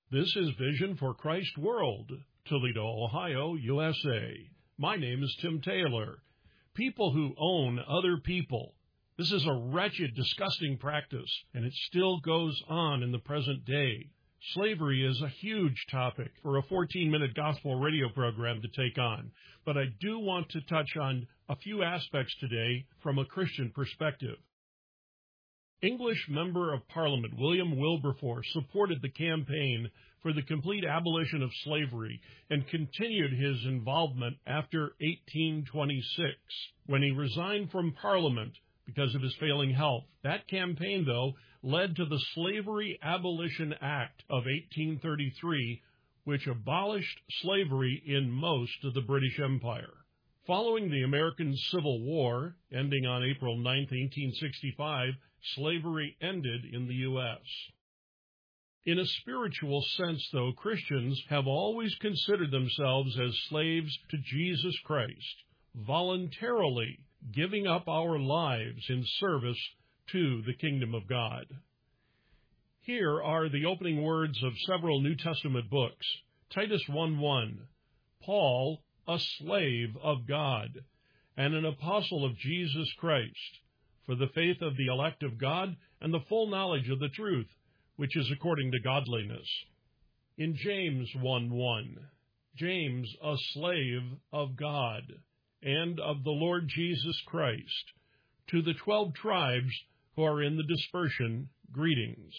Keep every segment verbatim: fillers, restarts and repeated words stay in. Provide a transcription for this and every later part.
This is Vision for Christ World, Toledo, Ohio, U S A. My name is Tim Taylor. People who own other people. This is a wretched, disgusting practice, and it still goes on in the present day. Slavery is a huge topic for a fourteen-minute gospel radio program to take on, but I do want to touch on a few aspects today from a Christian perspective. English Member of Parliament William Wilberforce supported the campaign for the complete abolition of slavery and continued his involvement after eighteen twenty-six, when he resigned from Parliament because of his failing health. That campaign, though, led to the Slavery Abolition Act of eighteen thirty-three, which abolished slavery in most of the British Empire. Following the American Civil War, ending on April ninth, eighteen sixty-five, slavery ended in the U S In a spiritual sense, though, Christians have always considered themselves as slaves to Jesus Christ, voluntarily giving up our lives in service to the kingdom of God. Here are the opening words of several New Testament books. Titus one one, Paul, a slave of God, and an apostle of Jesus Christ, for the faith of the elect of God and the full knowledge of the truth, which is according to godliness. In James one one, James, a slave of God and of the Lord Jesus Christ, to the twelve tribes who are in the dispersion, greetings.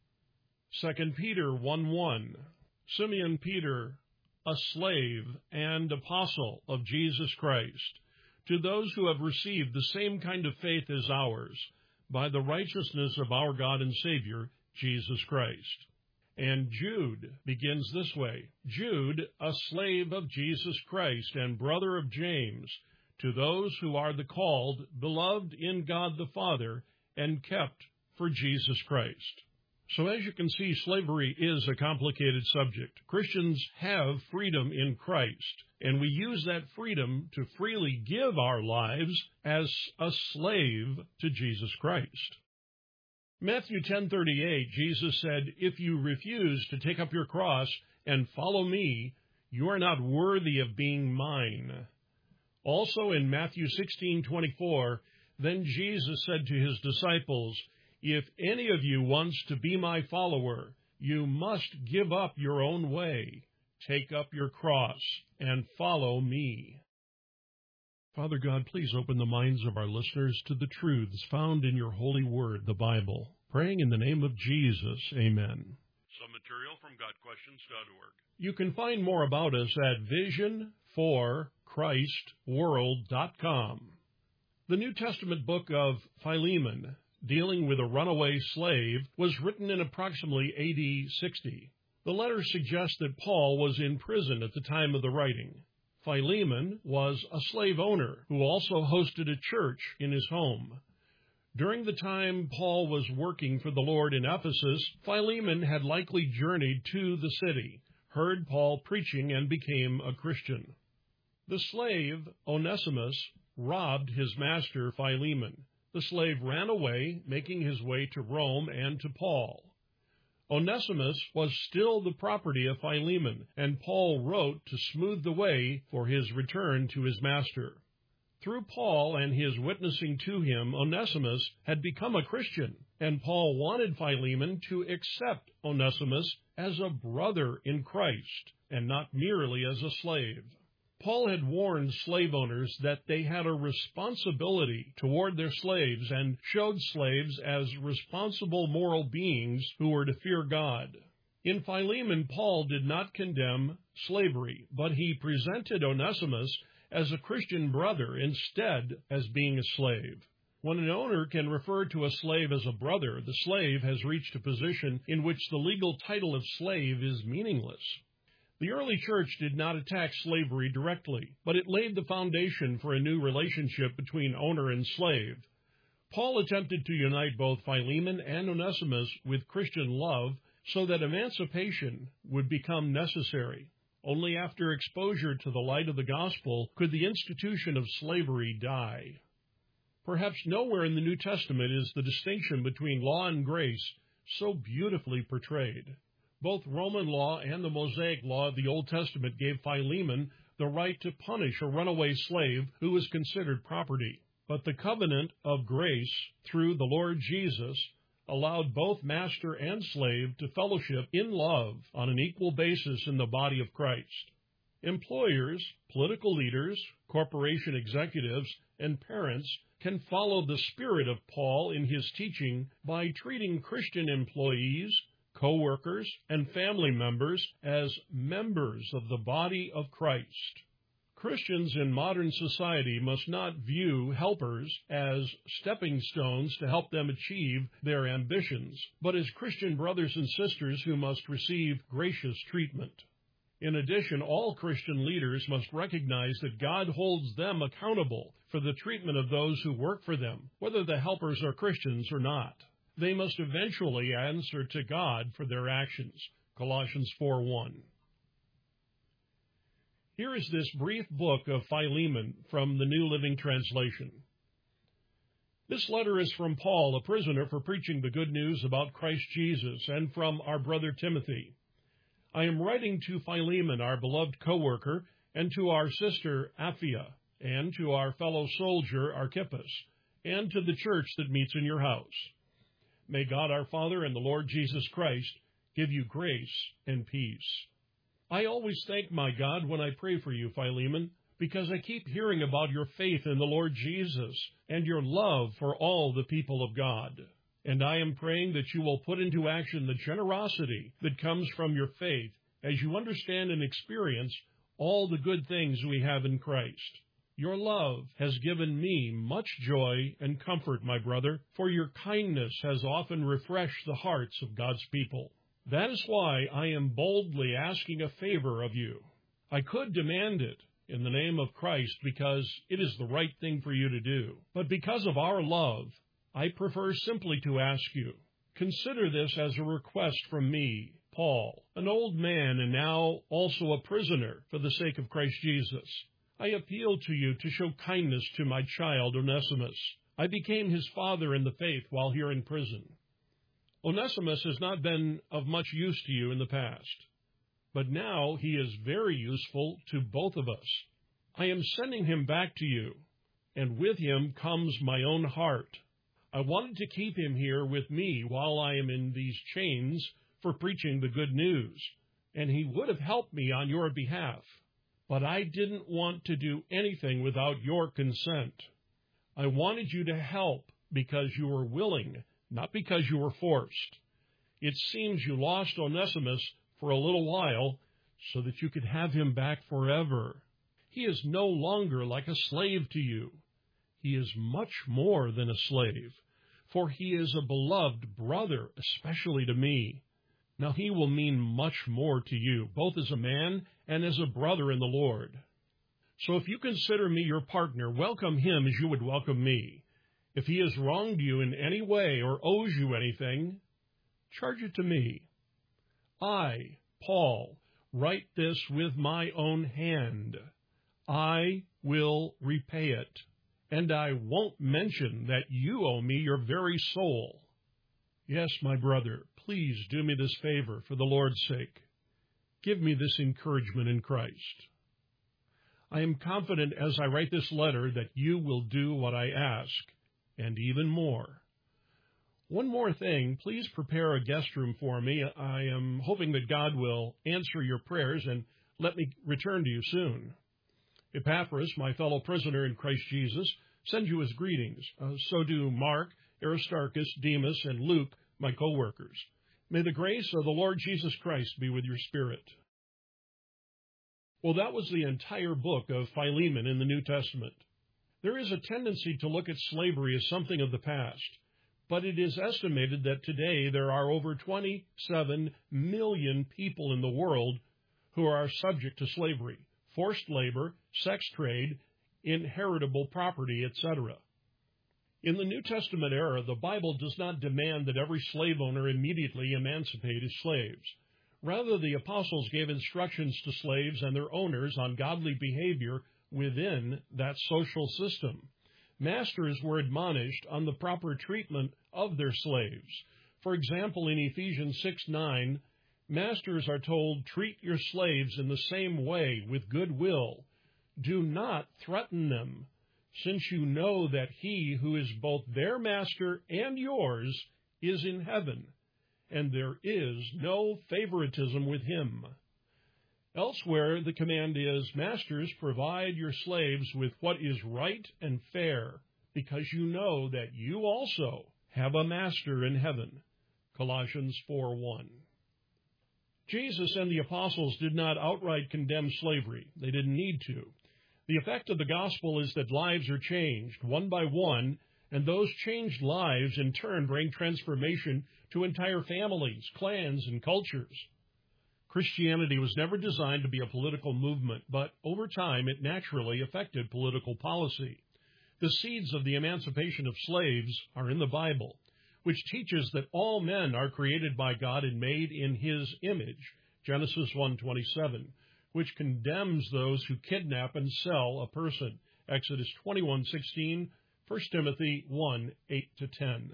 Second Peter one one, Simeon Peter, a slave and apostle of Jesus Christ, to those who have received the same kind of faith as ours, by the righteousness of our God and Savior, Jesus Christ. And Jude begins this way, Jude, a slave of Jesus Christ and brother of James, to those who are the called, beloved in God the Father, and kept for Jesus Christ. So as you can see, slavery is a complicated subject. Christians have freedom in Christ, and we use that freedom to freely give our lives as a slave to Jesus Christ. Matthew ten thirty-eight, Jesus said, if you refuse to take up your cross and follow me, you are not worthy of being mine. Also in Matthew sixteen twenty-four, then Jesus said to his disciples, if any of you wants to be my follower, you must give up your own way, take up your cross, and follow me. Father God, please open the minds of our listeners to the truths found in your holy word, the Bible. Praying in the name of Jesus, amen. Some material from God Questions dot org. You can find more about us at vision for christ world dot com. The New Testament book of Philemon, dealing with a runaway slave, was written in approximately A D sixty. The letter suggests that Paul was in prison at the time of the writing. Philemon was a slave owner who also hosted a church in his home. During the time Paul was working for the Lord in Ephesus, Philemon had likely journeyed to the city, heard Paul preaching, and became a Christian. The slave, Onesimus, robbed his master, Philemon. The slave ran away, making his way to Rome and to Paul. Onesimus was still the property of Philemon, and Paul wrote to smooth the way for his return to his master. Through Paul and his witnessing to him, Onesimus had become a Christian, and Paul wanted Philemon to accept Onesimus as a brother in Christ, and not merely as a slave. Paul had warned slave owners that they had a responsibility toward their slaves and showed slaves as responsible moral beings who were to fear God. In Philemon, Paul did not condemn slavery, but he presented Onesimus as a Christian brother instead as being a slave. When an owner can refer to a slave as a brother, the slave has reached a position in which the legal title of slave is meaningless. The early church did not attack slavery directly, but it laid the foundation for a new relationship between owner and slave. Paul attempted to unite both Philemon and Onesimus with Christian love so that emancipation would become necessary. Only after exposure to the light of the gospel could the institution of slavery die. Perhaps nowhere in the New Testament is the distinction between law and grace so beautifully portrayed. Both Roman law and the Mosaic law of the Old Testament gave Philemon the right to punish a runaway slave who was considered property. But the covenant of grace through the Lord Jesus allowed both master and slave to fellowship in love on an equal basis in the body of Christ. Employers, political leaders, corporation executives, and parents can follow the spirit of Paul in his teaching by treating Christian employees, co-workers, and family members as members of the body of Christ. Christians in modern society must not view helpers as stepping stones to help them achieve their ambitions, but as Christian brothers and sisters who must receive gracious treatment. In addition, all Christian leaders must recognize that God holds them accountable for the treatment of those who work for them, whether the helpers are Christians or not. They must eventually answer to God for their actions. Colossians four one. Here is this brief book of Philemon from the New Living Translation. This letter is from Paul, a prisoner for preaching the good news about Christ Jesus, and from our brother Timothy. I am writing to Philemon, our beloved co-worker, and to our sister Apphia, and to our fellow soldier Archippus, and to the church that meets in your house. May God our Father and the Lord Jesus Christ give you grace and peace. I always thank my God when I pray for you, Philemon, because I keep hearing about your faith in the Lord Jesus and your love for all the people of God. And I am praying that you will put into action the generosity that comes from your faith as you understand and experience all the good things we have in Christ. Your love has given me much joy and comfort, my brother, for your kindness has often refreshed the hearts of God's people. That is why I am boldly asking a favor of you. I could demand it in the name of Christ because it is the right thing for you to do. But because of our love, I prefer simply to ask you, consider this as a request from me, Paul, an old man and now also a prisoner for the sake of Christ Jesus. I appeal to you to show kindness to my child Onesimus. I became his father in the faith while here in prison. Onesimus has not been of much use to you in the past, but now he is very useful to both of us. I am sending him back to you, and with him comes my own heart. I wanted to keep him here with me while I am in these chains for preaching the good news, and he would have helped me on your behalf. But I didn't want to do anything without your consent. I wanted you to help because you were willing, not because you were forced. It seems you lost Onesimus for a little while so that you could have him back forever. He is no longer like a slave to you. He is much more than a slave, for he is a beloved brother, especially to me. Now he will mean much more to you, both as a man and as a brother in the Lord. So if you consider me your partner, welcome him as you would welcome me. If he has wronged you in any way or owes you anything, charge it to me. I, Paul, write this with my own hand. I will repay it, and I won't mention that you owe me your very soul. Yes, my brother, please do me this favor for the Lord's sake. Give me this encouragement in Christ. I am confident as I write this letter that you will do what I ask, and even more. One more thing, please prepare a guest room for me. I am hoping that God will answer your prayers and let me return to you soon. Epaphras, my fellow prisoner in Christ Jesus, sends you his greetings. Uh, so do Mark, Aristarchus, Demas, and Luke, my co-workers. May the grace of the Lord Jesus Christ be with your spirit. Well, that was the entire book of Philemon in the New Testament. There is a tendency to look at slavery as something of the past, but it is estimated that today there are over twenty-seven million people in the world who are subject to slavery, forced labor, sex trade, inheritable property, et cetera. In the New Testament era, the Bible does not demand that every slave owner immediately emancipate his slaves. Rather, the apostles gave instructions to slaves and their owners on godly behavior within that social system. Masters were admonished on the proper treatment of their slaves. For example, in Ephesians six nine, Masters are told, treat your slaves in the same way, with good will. Do not threaten them, since you know that he who is both their master and yours is in heaven, and there is no favoritism with him. Elsewhere, the command is, Masters, provide your slaves with what is right and fair, because you know that you also have a master in heaven. Colossians four one. Jesus and the apostles did not outright condemn slavery. They didn't need to. The effect of the gospel is that lives are changed one by one, and those changed lives in turn bring transformation to entire families, clans, and cultures. Christianity was never designed to be a political movement, but over time it naturally affected political policy. The seeds of the emancipation of slaves are in the Bible, which teaches that all men are created by God and made in his image, Genesis one twenty-seven, which condemns those who kidnap and sell a person, Exodus twenty-one sixteen, First Timothy one eight to ten.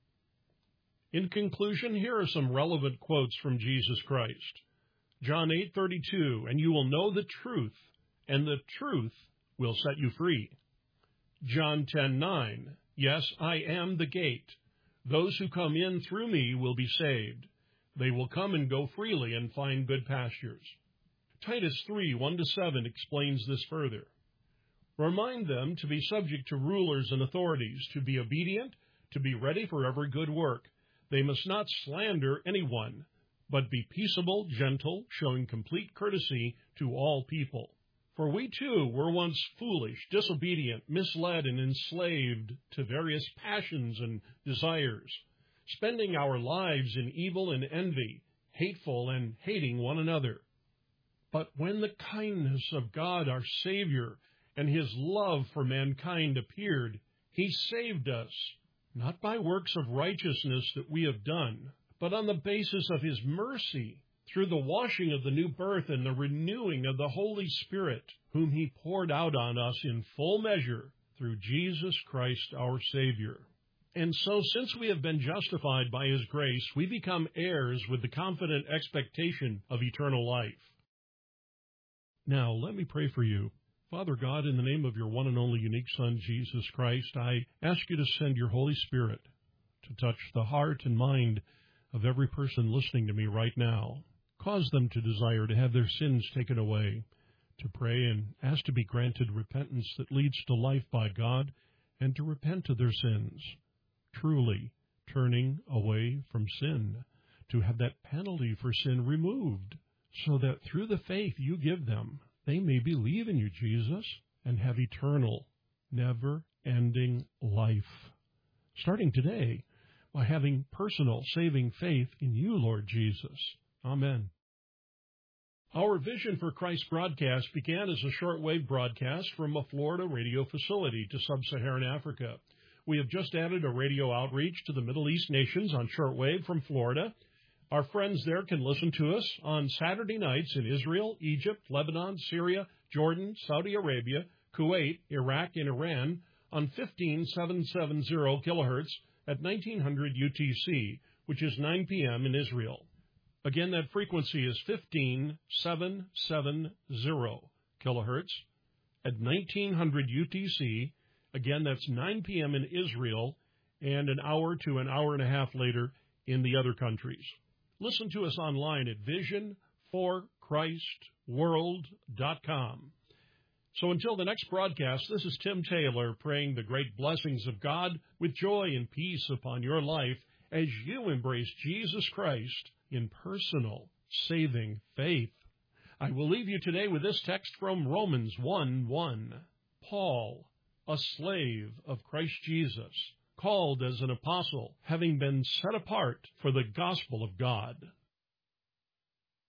In conclusion, here are some relevant quotes from Jesus Christ. John eight thirty-two, and you will know the truth, and the truth will set you free. John ten nine, yes, I am the gate. Those who come in through me will be saved. They will come and go freely and find good pastures. Titus three one to seven explains this further. Remind them to be subject to rulers and authorities, to be obedient, to be ready for every good work. They must not slander anyone, but be peaceable, gentle, showing complete courtesy to all people. For we too were once foolish, disobedient, misled, and enslaved to various passions and desires, spending our lives in evil and envy, hateful and hating one another. But when the kindness of God our Savior and his love for mankind appeared, he saved us, not by works of righteousness that we have done, but on the basis of his mercy, through the washing of the new birth and the renewing of the Holy Spirit, whom he poured out on us in full measure through Jesus Christ our Savior. And so, since we have been justified by his grace, we become heirs with the confident expectation of eternal life. Now, let me pray for you. Father God, in the name of your one and only unique Son, Jesus Christ, I ask you to send your Holy Spirit to touch the heart and mind of every person listening to me right now. Cause them to desire to have their sins taken away, to pray and ask to be granted repentance that leads to life by God, and to repent of their sins, truly turning away from sin, to have that penalty for sin removed, so that through the faith you give them, they may believe in you, Jesus, and have eternal, never-ending life, starting today by having personal, saving faith in you, Lord Jesus. Amen. Our Vision for Christ broadcast began as a shortwave broadcast from a Florida radio facility to sub-Saharan Africa. We have just added a radio outreach to the Middle East nations on shortwave from Florida. Our friends there can listen to us on Saturday nights in Israel, Egypt, Lebanon, Syria, Jordan, Saudi Arabia, Kuwait, Iraq, and Iran on fifteen seven seventy kilohertz at nineteen hundred U T C, which is nine p.m. in Israel. Again, that frequency is fifteen seven seventy kilohertz at nineteen hundred U T C. Again, that's nine p.m. in Israel and an hour to an hour and a half later in the other countries. Listen to us online at vision for christ world dot com. So until the next broadcast, this is Tim Taylor praying the great blessings of God with joy and peace upon your life as you embrace Jesus Christ in personal, saving faith. I will leave you today with this text from Romans one one. Paul, a slave of Christ Jesus, called as an apostle, having been set apart for the gospel of God.